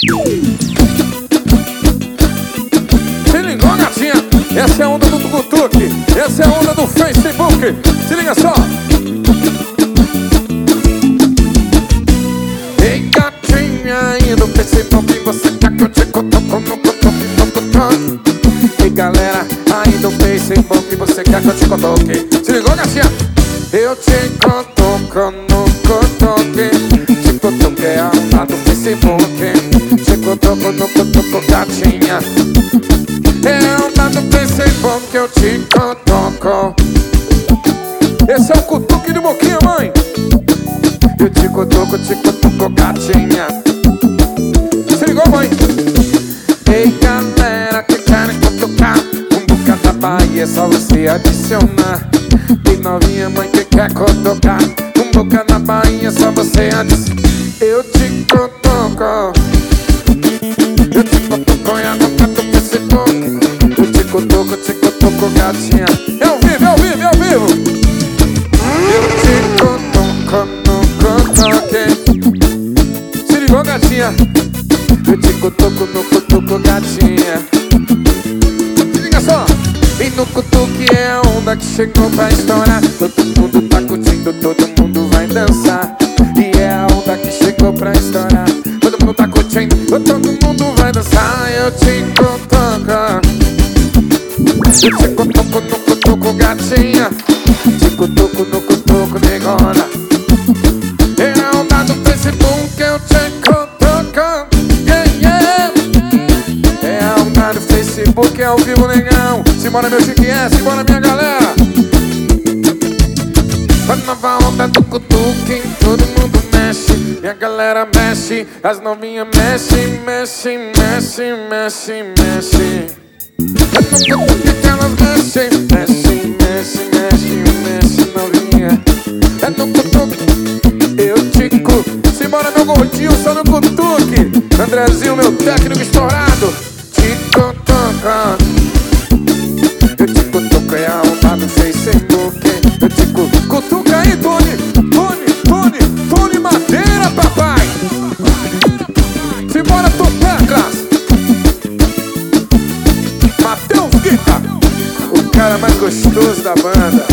Se ligou, gatinha? Essa é a onda do tucutuque, essa é a onda do Facebook. Se liga só. Ei, gatinha, aí no Facebook você quer que eu te cutuco no cutuque, no cutuque. Ei, galera, aí no Facebook você quer que eu te cutuque. Se ligou, gatinha? Eu te cutuco no cutuque. Te cutuque é a onda do Facebook. Te cutuco no cutuco, gatinha. É a onda do Facebook que eu te cutuco. Esse é o cutuque de boquinha, mãe. Eu te cutuco, gatinha. Se ligou, mãe? Ei, galera que querem cutucar um boca da Bahia, é só você adicionar. E novinha, mãe que quer cutucar um boca na Bahia, é só você adicionar. Eu te cutuco. Eu te cutuco e a boca do Facebook. Eu te cutuco, gatinha. É ao vivo, é ao vivo, é ao vivo. Eu te cutuco no cutuque. Se ligou, gatinha? Eu te cutuco no cutuco, gatinha. Se liga só. E no cutuque é a onda que chegou pra estourar. Todo mundo tá curtindo, todo mundo vai dançar. E é a onda que chegou pra estourar. Todo mundo tá curtindo, todo mundo vai dançar. Eu te cutuco. Eu te cutuco no cutuco, gatinha. Te cutuco no cutuco, negona. É a onda do Facebook, eu te cutuco. Yeah, yeah. É a onda do Facebook, é ao vivo, negão. Simbora, meu chiquinho, simbora, minha galera. A nova onda do cutuque, todo mundo mexe. Minha galera mexe, as novinhas mexe, mexe, mexe, mexe, mexe. É no cutuque que elas mexem, mexe, mexe, mexe, mexe, novinha. É no cutuque, eu te cutuco. Simbora, meu gordinho, só no cutuque. Andrezinho, meu técnico estourado. Te cutuco. Eu te cutuco, é a onda do Facebook. Eu te cutuco. Cutuca aí, Tony Madeira, papai. Simbora, Topecas. Matheus Guita, o cara mais gostoso da banda.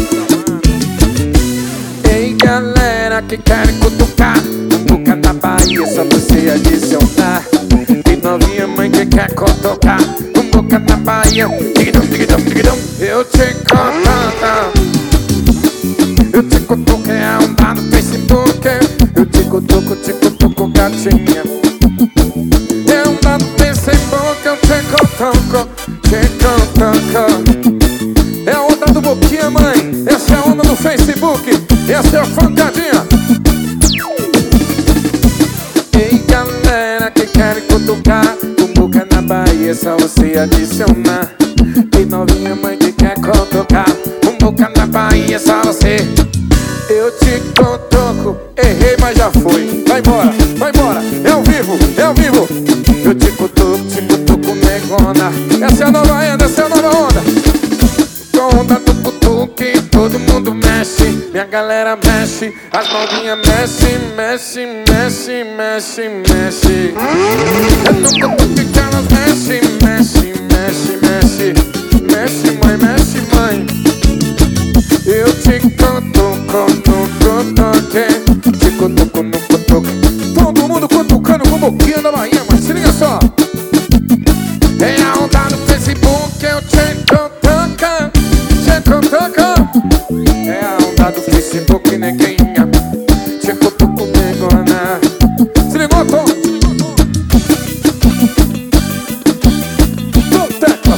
Ei, galera que querem cutucar um boca na Bahia, só você adicionar. E novinha, mãe que quer cutucar um boca na Bahia. Digidum, digidum, digidum. Eu te cutuco. Eu te cutuco, é a onda no Facebook. Eu te cutuco, gatinha. É a onda no Facebook, eu te cutuco, te cutuco. É a onda do boquinha, mãe. Essa é a onda do Facebook. Essa é a pancadinha. Ei, galera que querem cutucar um boca na Bahia, é só você adicionar. E novinha, mãe que quer cutucar um boca na Bahia, é só você. Eu te cutuco. Errei, mas já foi. Vai embora, vai embora. É ao vivo, é ao vivo. Eu te cutuco, negona. Essa é a nova onda, essa é a nova onda. Com onda do cutuque, todo mundo mexe. Minha galera mexe, as novinhas mexe, mexe, mexe, mexe, mexe. É no cutuque que elas mexe, mexe, mexe, mexe. Mexe, mãe, mexe, mãe. Eu te cutuco no cutuque. Te cutuco no cutuque. Todo mundo cutucando com boquinha da Bahia, mas se liga só. É a onda do Facebook, eu te cutuco. Te cutuco. É a onda do Facebook, neguinha. Te cutuco, negona. Se ligou, Tom? Tom Teclas.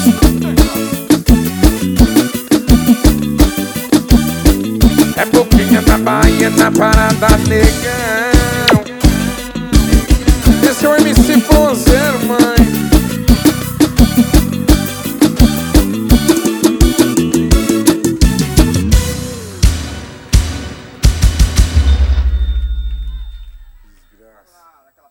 É boquinha da Bahia na parada, nega.